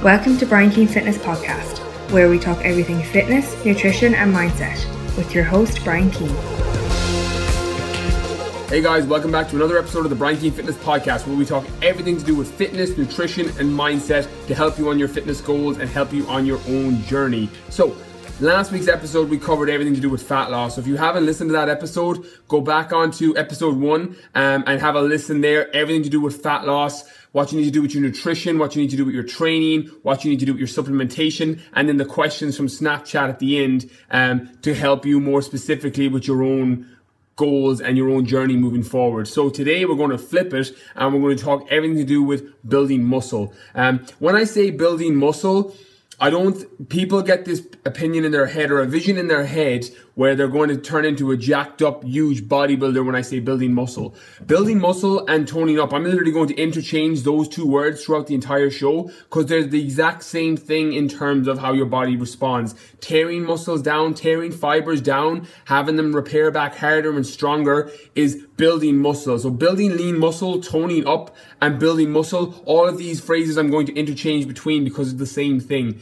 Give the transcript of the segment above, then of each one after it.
Welcome to Brian Keane Fitness Podcast, where we talk everything fitness, nutrition and mindset with your host, Brian Keane. Hey guys, welcome back to another episode of the Brian Keane Fitness Podcast, where we talk everything to do with fitness, nutrition and mindset to help you on your fitness goals and help you on your own journey. So, last week's episode, we covered everything to do with fat loss. So if you haven't listened to that episode, go back onto episode 1 and have a listen there. Everything to do with fat loss, what you need to do with your nutrition, what you need to do with your training, what you need to do with your supplementation, and then the questions from Snapchat at the end to help you more specifically with your own goals and your own journey moving forward. So today we're going to flip it and we're going to talk everything to do with building muscle. When I say building muscle, people get this opinion in their head or a vision in their head where they're going to turn into a jacked up, huge bodybuilder when I say building muscle. Building muscle and toning up, I'm literally going to interchange those two words throughout the entire show because they're the exact same thing in terms of how your body responds. Tearing muscles down, tearing fibers down, having them repair back harder and stronger is building muscle. So building lean muscle, toning up, and building muscle, all of these phrases I'm going to interchange between because it's the same thing.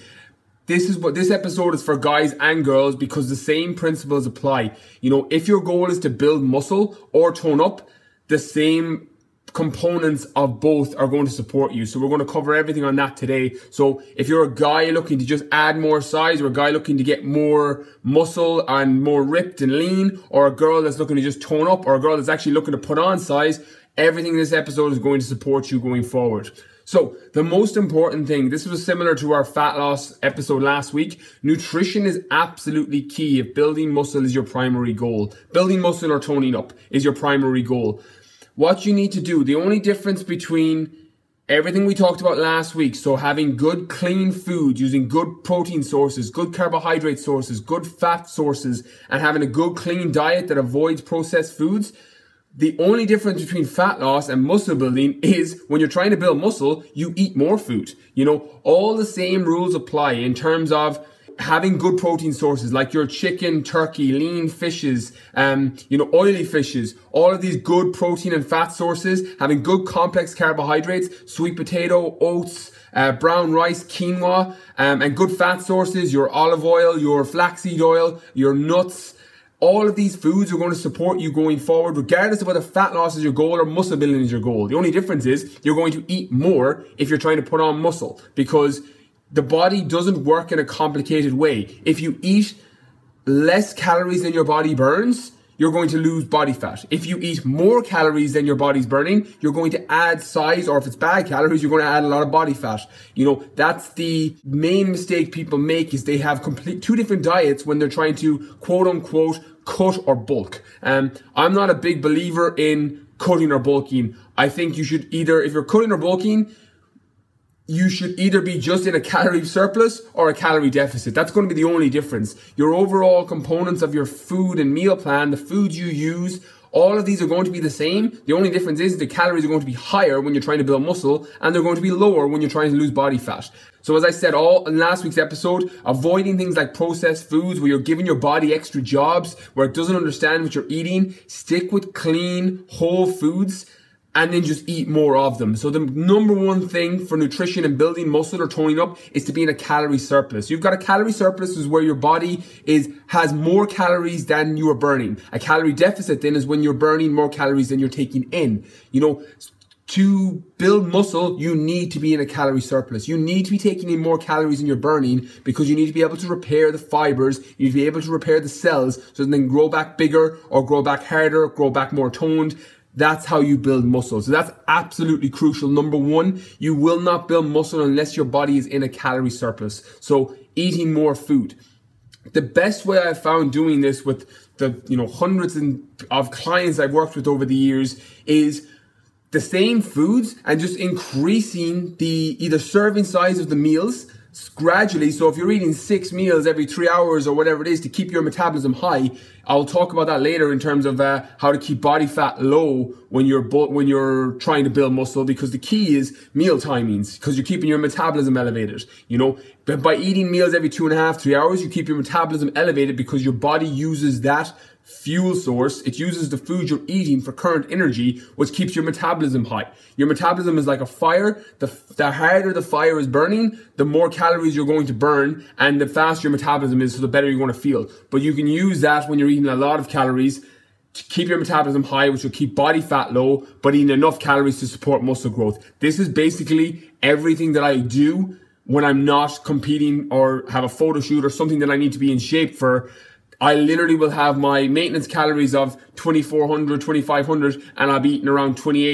This episode is for guys and girls because the same principles apply. You know, if your goal is to build muscle or tone up, the same components of both are going to support you. So we're going to cover everything on that today. So if you're a guy looking to just add more size, or a guy looking to get more muscle and more ripped and lean, or a girl that's looking to just tone up, or a girl that's actually looking to put on size, everything in this episode is going to support you going forward. So the most important thing, this was similar to our fat loss episode last week, nutrition is absolutely key if building muscle is your primary goal. Building muscle or toning up is your primary goal. What you need to do, the only difference between everything we talked about last week, so having good clean food, using good protein sources, good carbohydrate sources, good fat sources, and having a good clean diet that avoids processed foods, the only difference between fat loss and muscle building is when you're trying to build muscle, you eat more food. You know, all the same rules apply in terms of having good protein sources like your chicken, turkey, lean fishes, oily fishes, all of these good protein and fat sources, having good complex carbohydrates, sweet potato, oats, brown rice, quinoa, and good fat sources, your olive oil, your flaxseed oil, your nuts. All of these foods are going to support you going forward, regardless of whether fat loss is your goal or muscle building is your goal. The only difference is you're going to eat more if you're trying to put on muscle, because the body doesn't work in a complicated way. If you eat less calories than your body burns, you're going to lose body fat. If you eat more calories than your body's burning, you're going to add size, or if it's bad calories, you're going to add a lot of body fat. You know, that's the main mistake people make, is they have two different diets when they're trying to quote unquote cut or bulk. I'm not a big believer in cutting or bulking. I think you should either, if you're cutting or bulking, you should either be just in a calorie surplus or a calorie deficit. That's going to be the only difference. Your overall components of your food and meal plan, the foods you use, all of these are going to be the same. The only difference is the calories are going to be higher when you're trying to build muscle, and they're going to be lower when you're trying to lose body fat. So as I said in last week's episode, avoiding things like processed foods where you're giving your body extra jobs, where it doesn't understand what you're eating. Stick with clean, whole foods, and then just eat more of them. So the number one thing for nutrition and building muscle or toning up is to be in a calorie surplus. You've got a calorie surplus is where your body has more calories than you are burning. A calorie deficit then is when you're burning more calories than you're taking in. You know, to build muscle, you need to be in a calorie surplus. You need to be taking in more calories than you're burning, because you need to be able to repair the fibers. You need to be able to repair the cells so they can grow back bigger or grow back harder, grow back more toned. That's how you build muscle. So that's absolutely crucial. Number one, you will not build muscle unless your body is in a calorie surplus. So eating more food. The best way I've found doing this with the hundreds of clients I've worked with over the years is the same foods and just increasing the either serving size of the meals gradually. So if you're eating 6 meals every 3 hours or whatever it is to keep your metabolism high, I'll talk about that later in terms of how to keep body fat low when you're trying to build muscle, because the key is meal timings, because you're keeping your metabolism elevated. You know, but by eating meals every 2.5, 3 hours, you keep your metabolism elevated because your body uses that fuel source. It uses the food you're eating for current energy, which keeps your metabolism high. Your metabolism is like a fire. The harder the fire is burning, the more calories you're going to burn, and the faster your metabolism is, so the better you're going to feel. But you can use that when you're eating a lot of calories to keep your metabolism high, which will keep body fat low, but eating enough calories to support muscle growth. This is basically everything that I do when I'm not competing or have a photo shoot or something that I need to be in shape for. I literally will have my maintenance calories of 2,400, 2,500, and I'll be eating around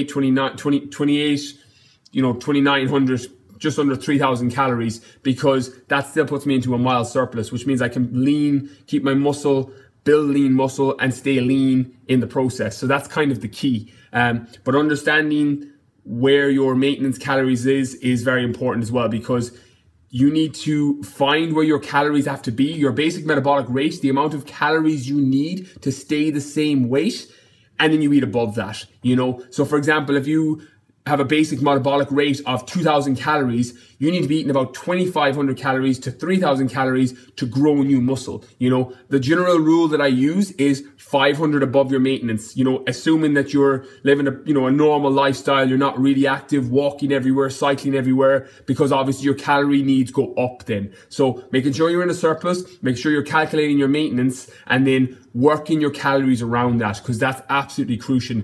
2,900, just under 3,000 calories, because that still puts me into a mild surplus, which means I can keep my muscle, build lean muscle, and stay lean in the process. So that's kind of the key. But understanding where your maintenance calories is very important as well, because you need to find where your calories have to be, your basic metabolic rate, the amount of calories you need to stay the same weight, and then you eat above that, So for example, if you have a basic metabolic rate of 2,000 calories, you need to be eating about 2,500 calories to 3,000 calories to grow new muscle. The general rule that I use is 500 above your maintenance, assuming that you're living a normal lifestyle, you're not really active, walking everywhere, cycling everywhere, because obviously your calorie needs go up then. So making sure you're in a surplus, make sure you're calculating your maintenance, and then working your calories around that, because that's absolutely crucial.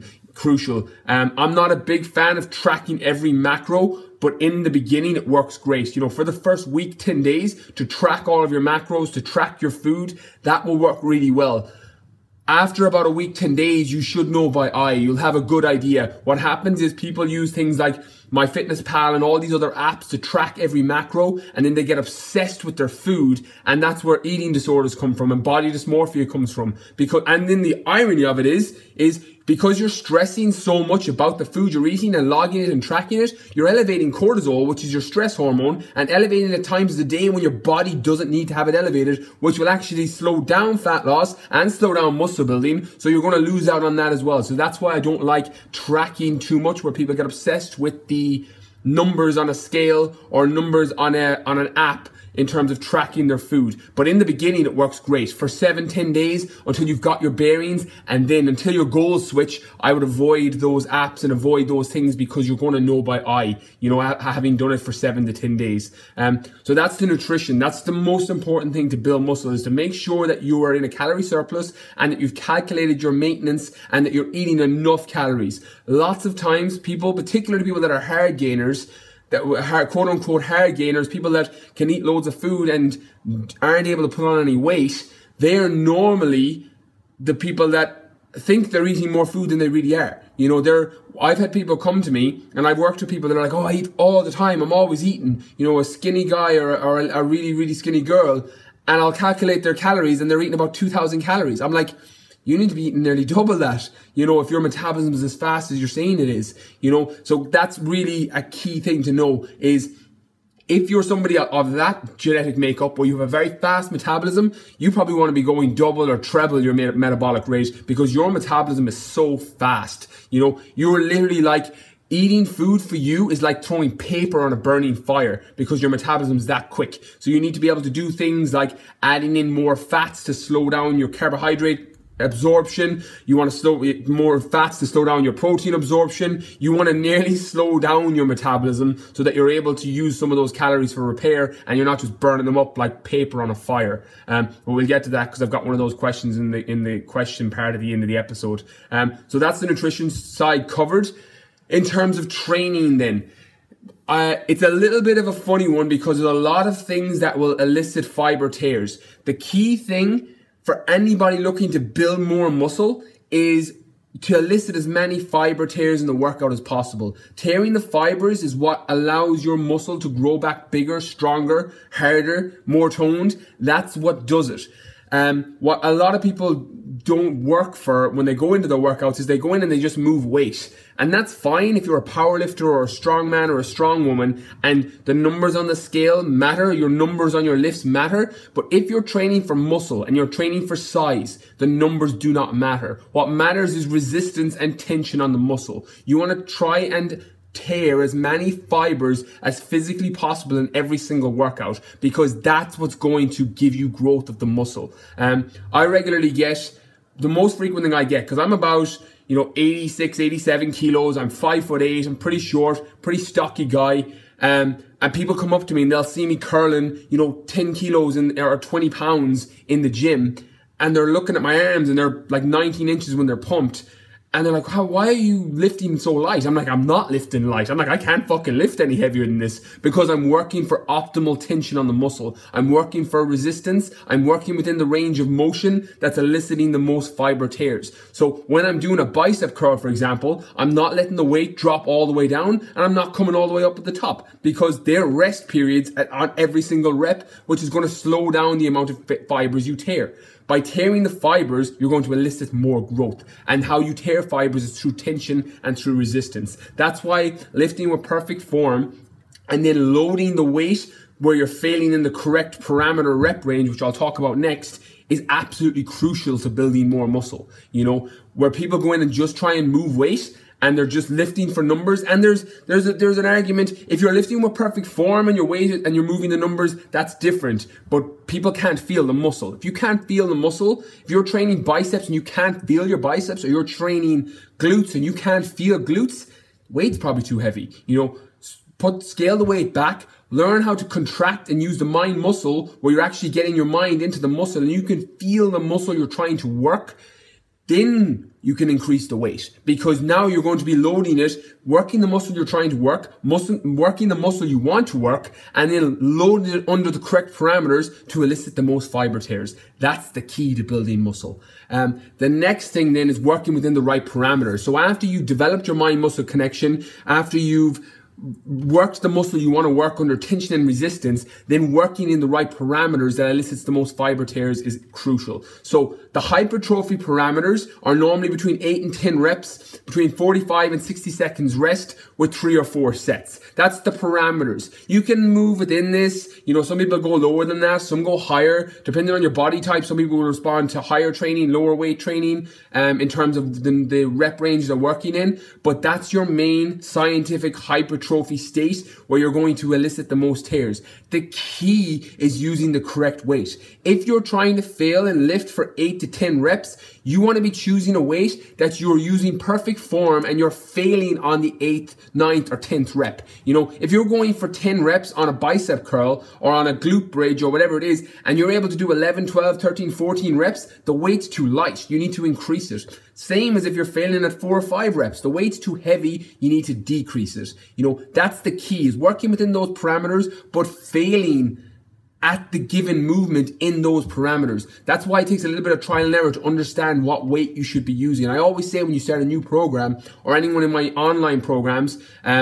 I'm not a big fan of tracking every macro, but in the beginning it works great. For the first week, 10 days, to track all of your macros, to track your food, that will work really well. After about a week, 10 days, you should know by eye. You'll have a good idea. What happens is people use things like MyFitnessPal and all these other apps to track every macro, and then they get obsessed with their food, and that's where eating disorders come from and body dysmorphia comes from. And then the irony of it is because you're stressing so much about the food you're eating and logging it and tracking it, you're elevating cortisol, which is your stress hormone, and elevating it at times of the day when your body doesn't need to have it elevated, which will actually slow down fat loss and slow down muscle building. So you're going to lose out on that as well. So that's why I don't like tracking too much, where people get obsessed with the numbers on a scale or numbers on an app in terms of tracking their food. But in the beginning, it works great for 7-10 days until you've got your bearings, and then until your goals switch, I would avoid those apps and avoid those things, because you're going to know by eye, having done it for 7 to 10 days. So that's the nutrition. That's the most important thing to build muscle, is to make sure that you are in a calorie surplus and that you've calculated your maintenance and that you're eating enough calories. Lots of times people, particularly people that are hard gainers, that are quote unquote hard gainers, people that can eat loads of food and aren't able to put on any weight, they're normally the people that think they're eating more food than they really are. I've had people come to me, and I've worked with people that are like, I eat all the time, I'm always eating, a skinny guy or a really, really skinny girl, and I'll calculate their calories and they're eating about 2,000 calories. I'm like, you need to be eating nearly double that, if your metabolism is as fast as you're saying it is, So that's really a key thing to know, is if you're somebody of that genetic makeup where you have a very fast metabolism, you probably want to be going double or treble your metabolic rate, because your metabolism is so fast. You're literally like, eating food for you is like throwing paper on a burning fire, because your metabolism is that quick. So you need to be able to do things like adding in more fats to slow down your carbohydrate absorption. You want to more fats to slow down your protein absorption. You want to nearly slow down your metabolism so that you're able to use some of those calories for repair, and you're not just burning them up like paper on a fire. But we'll get to that, because I've got one of those questions in the question part at the end of the episode. So that's the nutrition side covered. In terms of training then, it's a little bit of a funny one, because there's a lot of things that will elicit fiber tears. The key thing for anybody looking to build more muscle is to elicit as many fiber tears in the workout as possible. Tearing the fibers is what allows your muscle to grow back bigger, stronger, harder, more toned. That's what does it. What a lot of people don't work for when they go into their workouts is they go in and they just move weight. And that's fine if you're a power lifter or a strong man or a strong woman, and the numbers on the scale matter, your numbers on your lifts matter. But if you're training for muscle and you're training for size, the numbers do not matter. What matters is resistance and tension on the muscle. You want to try and tear as many fibers as physically possible in every single workout, because that's what's going to give you growth of the muscle. I regularly get the most frequent thing I get, because I'm about, 86, 87 kilos, I'm 5'8", I'm pretty short, pretty stocky guy, and people come up to me and they'll see me curling, 10 kilos or 20 pounds in the gym, and they're looking at my arms and they're like 19 inches when they're pumped. And they're like, why are you lifting so light? I'm like, I'm not lifting light. I'm like, I can't fucking lift any heavier than this because I'm working for optimal tension on the muscle. I'm working for resistance. I'm working within the range of motion that's eliciting the most fiber tears. So when I'm doing a bicep curl, for example, I'm not letting the weight drop all the way down and I'm not coming all the way up at the top because there are rest periods on every single rep, which is going to slow down the amount of fibers you tear. By tearing the fibers, you're going to elicit more growth. And how you tear fibers is through tension and through resistance. That's why lifting with perfect form and then loading the weight where you're failing in the correct parameter rep range, which I'll talk about next, is absolutely crucial to building more muscle. Where people go in and just try and move weight and they're just lifting for numbers. And there's an argument, if you're lifting with perfect form and you're weighted and you're moving the numbers, that's different. But people can't feel the muscle. If you can't feel the muscle, if you're training biceps and you can't feel your biceps, or you're training glutes and you can't feel glutes, weight's probably too heavy. Scale the weight back, learn how to contract and use the mind muscle where you're actually getting your mind into the muscle and you can feel the muscle you're trying to work. Then you can increase the weight because now you're going to be loading it, working the muscle you're trying to work, working the muscle you want to work, and then loading it under the correct parameters to elicit the most fiber tears. That's the key to building muscle. The next thing then is working within the right parameters. So after you've developed your mind-muscle connection, after you've worked the muscle you want to work under tension and resistance, then working in the right parameters that elicits the most fiber tears is crucial. So the hypertrophy parameters are normally between 8 and 10 reps, between 45 and 60 seconds rest with 3 or 4 sets. That's the parameters. You can move within this. Some people go lower than that, some go higher, depending on your body type. Some people will respond to higher training, lower weight training, in terms of the rep range they're working in. But that's your main scientific hypertrophy state where you're going to elicit the most tears. The key is using the correct weight. If you're trying to fail and lift for 8 to 10 reps, you want to be choosing a weight that you're using perfect form and you're failing on the 8th, 9th, or 10th rep. If you're going for 10 reps on a bicep curl or on a glute bridge or whatever it is, and you're able to do 11, 12, 13, 14 reps, the weight's too light. You need to increase it. Same as if you're failing at 4 or 5 reps. The weight's too heavy. You need to decrease it. That's the key, is working within those parameters, but failing at the given movement in those parameters. That's why it takes a little bit of trial and error to understand what weight you should be using. I always say when you start a new program, or anyone in my online programs,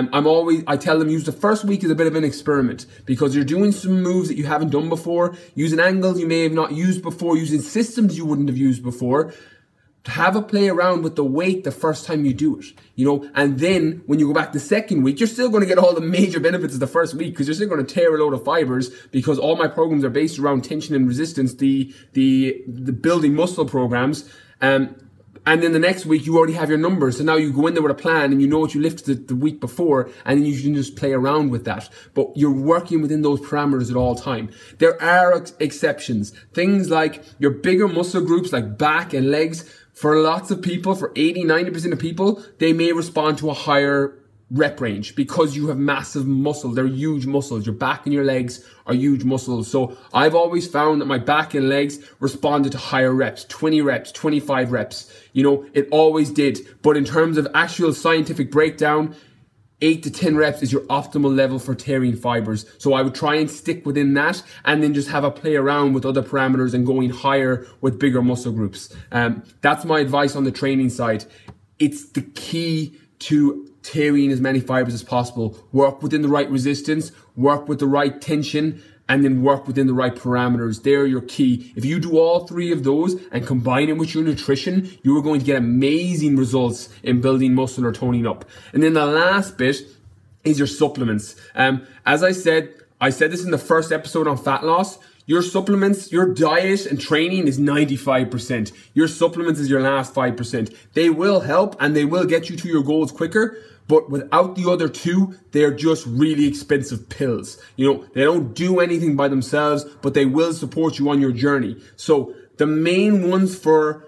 I tell them use the first week as a bit of an experiment, because you're doing some moves that you haven't done before, using angles you may have not used before, using systems you wouldn't have used before. Have a play around with the weight the first time you do it, and then when you go back the second week, you're still going to get all the major benefits of the first week because you're still going to tear a load of fibers, because all my programs are based around tension and resistance, the building muscle programs. And then the next week you already have your numbers. So now you go in there with a plan and you know what you lifted the week before, and then you can just play around with that. But you're working within those parameters at all time. There are exceptions. Things like your bigger muscle groups like back and legs. For lots of people, for 80, 90% of people, they may respond to a higher rep range because you have massive muscle. They're huge muscles. Your back and your legs are huge muscles. So I've always found that my back and legs responded to higher reps, 20 reps, 25 reps. It always did. But in terms of actual scientific breakdown, 8 to 10 reps is your optimal level for tearing fibers. So I would try and stick within that, and then just have a play around with other parameters and going higher with bigger muscle groups. That's my advice on the training side. It's the key to tearing as many fibers as possible. Work within the right resistance, work with the right tension, and then work within the right parameters. They're your key. If you do all 3 of those and combine it with your nutrition, you are going to get amazing results in building muscle or toning up. And then the last bit is your supplements. As I said this in the first episode on fat loss, your supplements, your diet and training is 95%. Your supplements is your last 5%. They will help and they will get you to your goals quicker, but without the other 2, they're just really expensive pills. They don't do anything by themselves, but they will support you on your journey. So the main ones for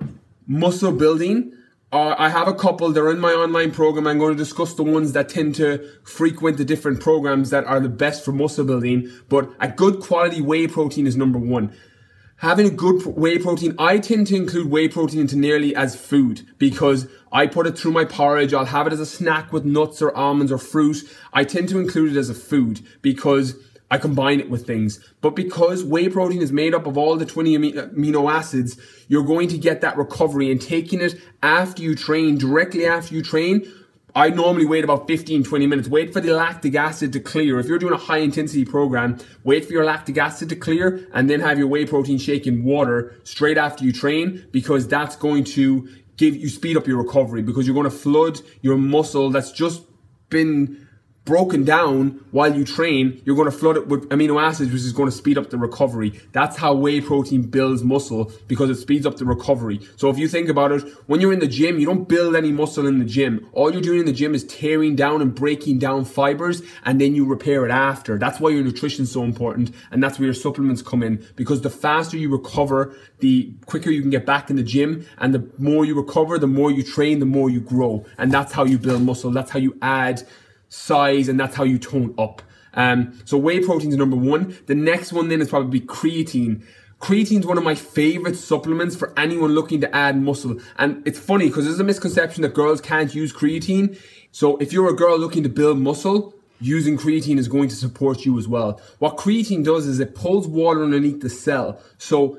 muscle building, I have a couple. They're in my online program. I'm going to discuss the ones that tend to frequent the different programs that are the best for muscle building. But a good quality whey protein is number one. Having a good whey protein, I tend to include whey protein into nearly as food because I put it through my porridge. I'll have it as a snack with nuts or almonds or fruit. I tend to include it as a food because I combine it with things. But because whey protein is made up of all the 20 amino acids, you're going to get that recovery, and taking it after you train, directly after you train, I normally wait about 15-20 minutes. Wait for the lactic acid to clear. If you're doing a high intensity program, wait for your lactic acid to clear and then have your whey protein shake in water straight after you train, because that's going to speed up your recovery, because you're going to flood your muscle that's just been broken down while you train. You're going to flood it with amino acids, which is going to speed up the recovery. That's how whey protein builds muscle, because it speeds up the recovery. So if you think about it, when you're in the gym, you don't build any muscle in the gym. All you're doing in the gym is tearing down and breaking down fibers, and then you repair it after. That's why your nutrition is so important, and that's where your supplements come in, because the faster you recover, the quicker you can get back in the gym, and the more you recover, the more you train, the more you grow. And that's how you build muscle. That's how you add size, and that's how you tone up. So whey protein is number one. The next one then is probably creatine. Creatine is one of my favorite supplements for anyone looking to add muscle. And it's funny because there's a misconception that girls can't use creatine. So if you're a girl looking to build muscle, using creatine is going to support you as well. What creatine does is it pulls water underneath the cell. So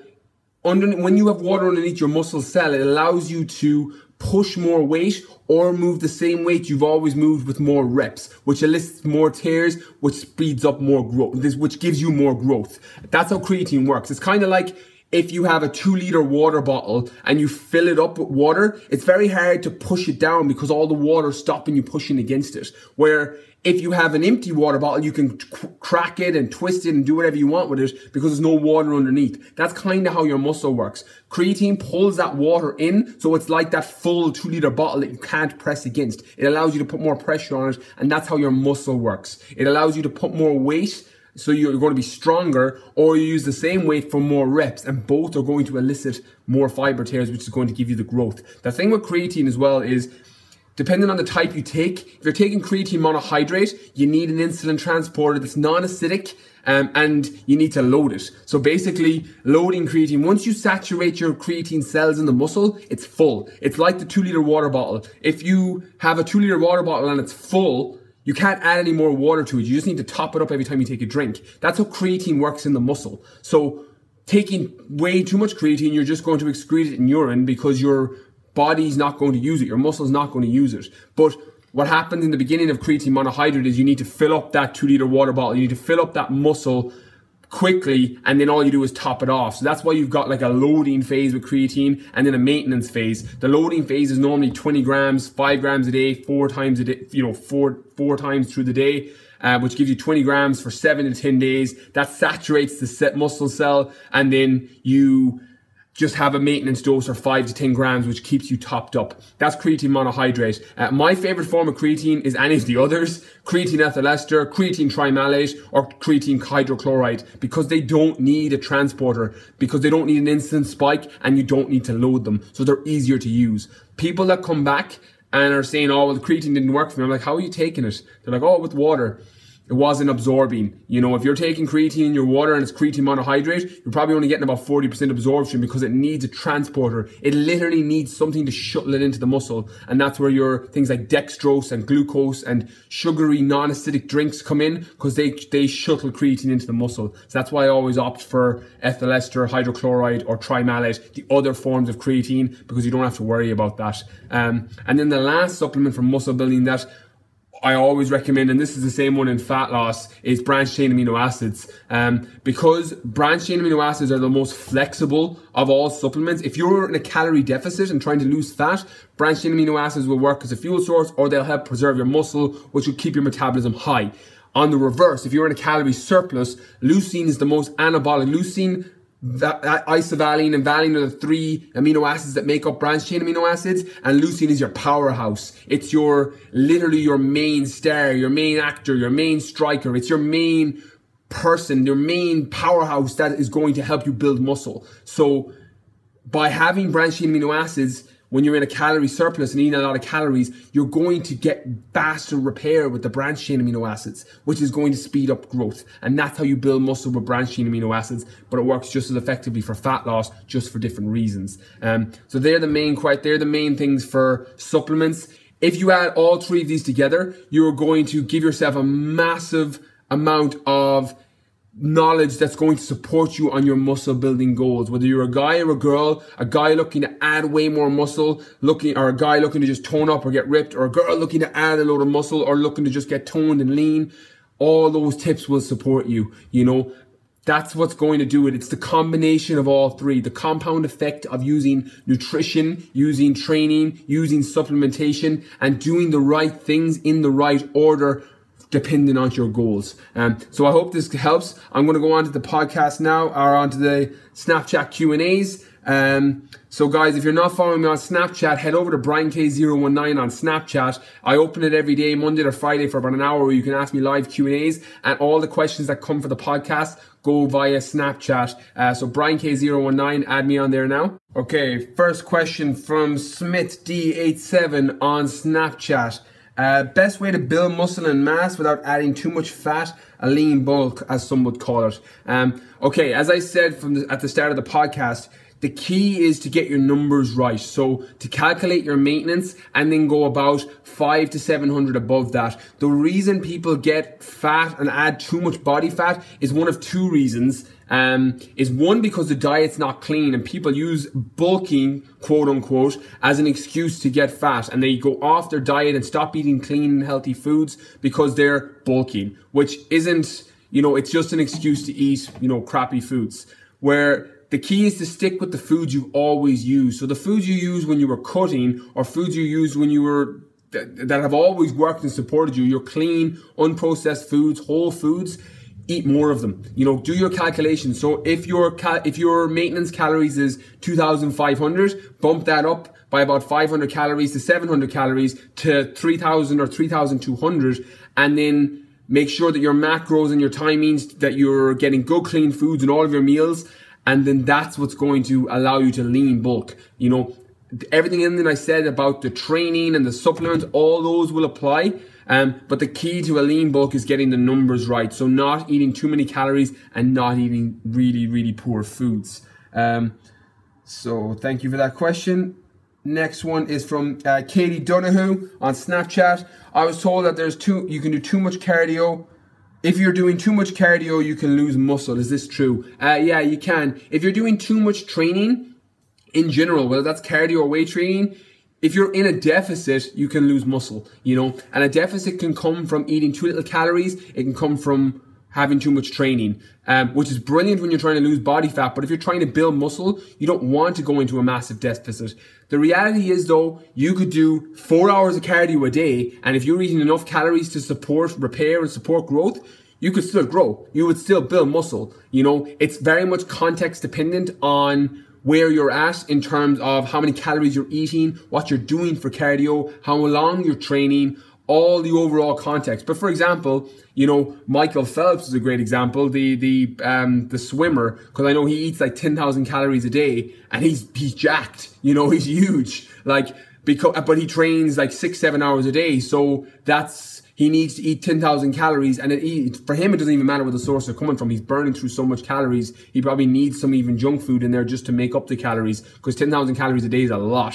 when you have water underneath your muscle cell, it allows you to push more weight or move the same weight you've always moved with more reps, which elicits more tears, which speeds up more growth, which gives you more growth. That's how creatine works. It's kind of like if you have a 2-liter water bottle and you fill it up with water, it's very hard to push it down because all the water is stopping you pushing against it. Where if you have an empty water bottle, you can crack it and twist it and do whatever you want with it because there's no water underneath. That's kind of how your muscle works. Creatine pulls that water in, so it's like that full 2-liter bottle that you can't press against. It allows you to put more pressure on it, and that's how your muscle works. It allows you to put more weight, so you're going to be stronger, or you use the same weight for more reps, and both are going to elicit more fiber tears, which is going to give you the growth. The thing with creatine as well is, depending on the type you take, if you're taking creatine monohydrate, you need an insulin transporter that's non-acidic, and you need to load it. So basically, loading creatine, once you saturate your creatine cells in the muscle, it's full. It's like the 2-liter water bottle. If you have a 2-liter water bottle and it's full, you can't add any more water to it. You just need to top it up every time you take a drink. That's how creatine works in the muscle. So taking way too much creatine, you're just going to excrete it in urine because your body's not going to use it. Your muscle's not going to use it. But what happens in the beginning of creatine monohydrate is you need to fill up that 2-liter water bottle. You need to fill up that muscle quickly, and then all you do is top it off. So that's why you've got like a loading phase with creatine and then a maintenance phase. The loading phase is normally 20 grams, 5 grams a day, 4 times a day, four times through the day, which gives you 20 grams for 7 to 10 days. That saturates the muscle cell, and then you just have a maintenance dose of 5 to 10 grams, which keeps you topped up. That's creatine monohydrate. My favorite form of creatine is any of the others: creatine ethyl ester, creatine trimalate, or creatine hydrochloride, because they don't need a transporter, because they don't need an instant spike, and you don't need to load them. So they're easier to use. People that come back and are saying, oh, well, the creatine didn't work for me. I'm like, how are you taking it? They're like, oh, with water. It wasn't absorbing. You know, if you're taking creatine in your water and it's creatine monohydrate, you're probably only getting about 40% absorption because it needs a transporter. It literally needs something to shuttle it into the muscle. And that's where your things like dextrose and glucose and sugary non-acidic drinks come in, because they shuttle creatine into the muscle. So that's why I always opt for ethyl ester, hydrochloride, or trimalate, the other forms of creatine, because you don't have to worry about that. And then the last supplement for muscle building that I always recommend, and this is the same one in fat loss, is branched chain amino acids. Because branched chain amino acids are the most flexible of all supplements. If you're in a calorie deficit and trying to lose fat, branched chain amino acids will work as a fuel source, or they'll help preserve your muscle, which will keep your metabolism high. On the reverse, if you're in a calorie surplus, leucine is the most anabolic. Leucine, isovaline, and valine are the 3 amino acids that make up branched chain amino acids, and leucine is your powerhouse. It's literally your main star, your main actor, your main striker. It's your main person, your main powerhouse that is going to help you build muscle. So by having branched chain amino acids, when you're in a calorie surplus and eating a lot of calories, you're going to get faster repair with the branched chain amino acids, which is going to speed up growth. And that's how you build muscle with branched chain amino acids, but it works just as effectively for fat loss, just for different reasons. So they're the main things for supplements. If you add all three of these together, you're going to give yourself a massive amount of knowledge that's going to support you on your muscle building goals. Whether you're a guy or a girl, a guy looking to add way more muscle, or a guy looking to just tone up or get ripped, or a girl looking to add a load of muscle or looking to just get toned and lean, all those tips will support you. You know, that's what's going to do it. It's the combination of all three, the compound effect of using nutrition, using training, using supplementation, and doing the right things in the right order, depending on your goals. So I hope this helps. I'm going to go on to the podcast now, or onto the Snapchat Q&As. So guys, if you're not following me on Snapchat, head over to BrianK019 on Snapchat. I open it every day, Monday to Friday, for about an hour, where you can ask me live Q&As, and all the questions that come for the podcast go via Snapchat. So BrianK019, add me on there now. Okay, first question from Smith D87 on Snapchat. Best way to build muscle and mass without adding too much fat, a lean bulk, as some would call it. Okay, as I said at the start of the podcast, the key is to get your numbers right. So to calculate your maintenance and then go about 500 to 700 above that. The reason people get fat and add too much body fat is one of two reasons. Is one, because the diet's not clean and people use bulking, quote unquote, as an excuse to get fat, and they go off their diet and stop eating clean and healthy foods because they're bulking, which isn't, it's just an excuse to eat, crappy foods. Where the key is to stick with the foods you've always used. So the foods you used when you were cutting, or foods you used when you were, that have always worked and supported you, your clean, unprocessed foods, whole foods, eat more of them. Do your calculations. So if your maintenance calories is 2,500, bump that up by about 500 calories to 700 calories to 3,000 or 3,200, and then make sure that your macros and your timings, that you're getting good clean foods in all of your meals, and then that's what's going to allow you to lean bulk. Everything in that I said about the training and the supplements, all those will apply. But the key to a lean bulk is getting the numbers right. So not eating too many calories and not eating really, really poor foods. So thank you for that question. Next one is from Katie Donahue on Snapchat. I was told that you can do too much cardio. If you're doing too much cardio, you can lose muscle. Is this true? Yeah, you can. If you're doing too much training in general, whether that's cardio or weight training, if you're in a deficit, you can lose muscle, and a deficit can come from eating too little calories. It can come from having too much training, which is brilliant when you're trying to lose body fat. But if you're trying to build muscle, you don't want to go into a massive deficit. The reality is, though, you could do 4 hours of cardio a day, and if you're eating enough calories to support repair and support growth, you could still grow. You would still build muscle. It's very much context dependent on where you're at in terms of how many calories you're eating, what you're doing for cardio, how long you're training, all the overall context. But for example, Michael Phelps is a great example, the swimmer, because I know he eats like 10,000 calories a day, and he's jacked, he's huge, but he trains like 6-7 hours a day. So he needs to eat 10,000 calories, and for him, it doesn't even matter where the source are coming from. He's burning through so much calories. He probably needs some even junk food in there just to make up the calories, because 10,000 calories a day is a lot,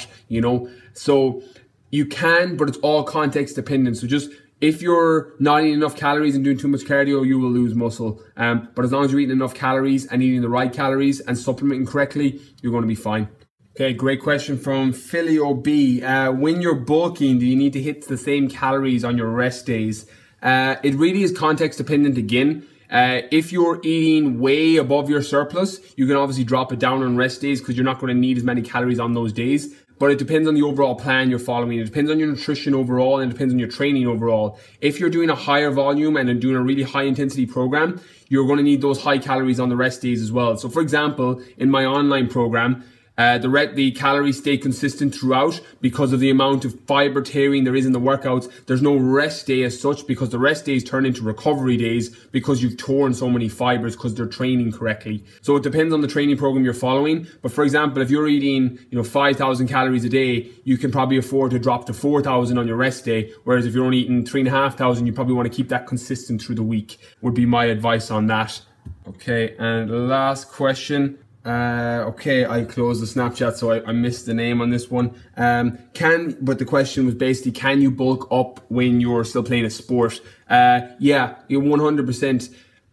So you can, but it's all context dependent. So just, if you're not eating enough calories and doing too much cardio, you will lose muscle. But as long as you're eating enough calories and eating the right calories and supplementing correctly, you're going to be fine. Okay, great question from Philly OB. When you're bulking, do you need to hit the same calories on your rest days? It really is context dependent again. If you're eating way above your surplus, you can obviously drop it down on rest days, because you're not going to need as many calories on those days. But it depends on the overall plan you're following. It depends on your nutrition overall, and it depends on your training overall. If you're doing a higher volume and doing a really high intensity program, you're going to need those high calories on the rest days as well. So for example, in my online program, The calories stay consistent throughout because of the amount of fiber tearing there is in the workouts. There's no rest day as such, because the rest days turn into recovery days because you've torn so many fibers because they're training correctly. So it depends on the training program you're following. But for example, if you're eating 5,000 calories a day, you can probably afford to drop to 4,000 on your rest day. Whereas if you're only eating 3,500, you probably want to keep that consistent through the week, would be my advice on that. Okay, and last question. Okay, I closed the Snapchat, so I missed the name on this one. But the question was basically, can you bulk up when you're still playing a sport? Yeah, you're 100%.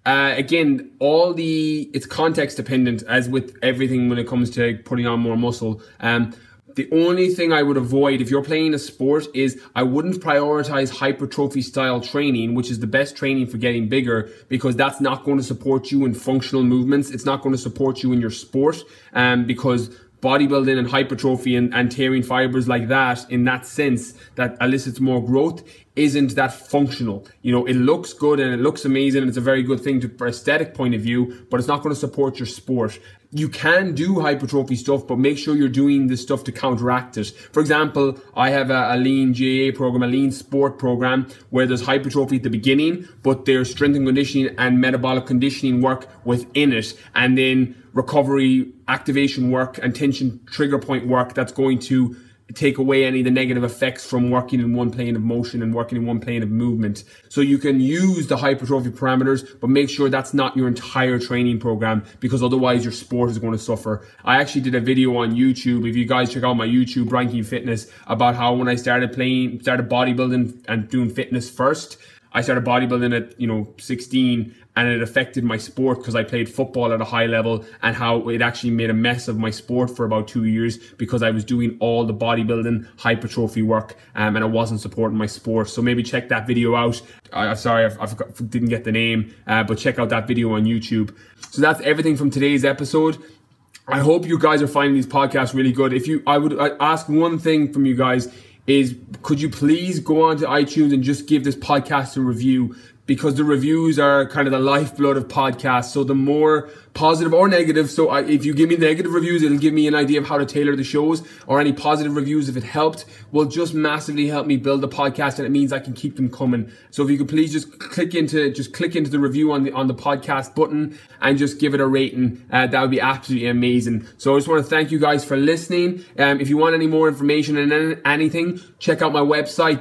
Again, it's context dependent, as with everything when it comes to putting on more muscle. The only thing I would avoid if you're playing a sport is I wouldn't prioritize hypertrophy style training, which is the best training for getting bigger, because that's not going to support you in functional movements. It's not going to support you in your sport, because bodybuilding and hypertrophy and tearing fibers like that, in that sense, that elicits more growth, isn't that functional. It looks good and it looks amazing and it's a very good thing for aesthetic point of view, but it's not going to support your sport. You can do hypertrophy stuff, but make sure you're doing this stuff to counteract it. For example, I have a lean GAA program, a lean sport program, where there's hypertrophy at the beginning, but there's strength and conditioning and metabolic conditioning work within it, and then recovery, activation work, and tension trigger point work that's going to take away any of the negative effects from working in one plane of motion and working in one plane of movement. So you can use the hypertrophy parameters, but make sure that's not your entire training program, because otherwise your sport is going to suffer. I actually did a video on YouTube, if you guys check out my YouTube, Brian Keane Fitness, about how when I started bodybuilding and doing fitness first, I started bodybuilding at 16, and it affected my sport because I played football at a high level, and how it actually made a mess of my sport for about 2 years because I was doing all the bodybuilding hypertrophy work, and it wasn't supporting my sport. So maybe check that video out. Sorry, I didn't get the name, but check out that video on YouTube. So that's everything from today's episode. I hope you guys are finding these podcasts really good. I would ask one thing from you guys is, could you please go on to iTunes and just give this podcast a review? Because the reviews are kind of the lifeblood of podcasts. So the more positive or negative, so if you give me negative reviews, it'll give me an idea of how to tailor the shows, or any positive reviews, if it helped, will just massively help me build the podcast, and it means I can keep them coming. So if you could please just click into the review on the podcast button and just give it a rating, that would be absolutely amazing. So I just want to thank you guys for listening. If you want any more information and anything, check out my website,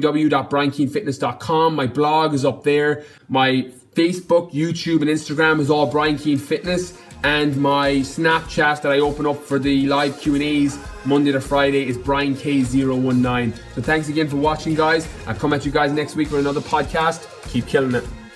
www.briankeanefitness.com. My blog is up there. My Facebook, YouTube, and Instagram is all Brian Keane Fitness, and my Snapchat that I open up for the live Q&As Monday to Friday is BrianK019. So thanks again for watching, guys. I'll come at you guys next week with another podcast. Keep killing it.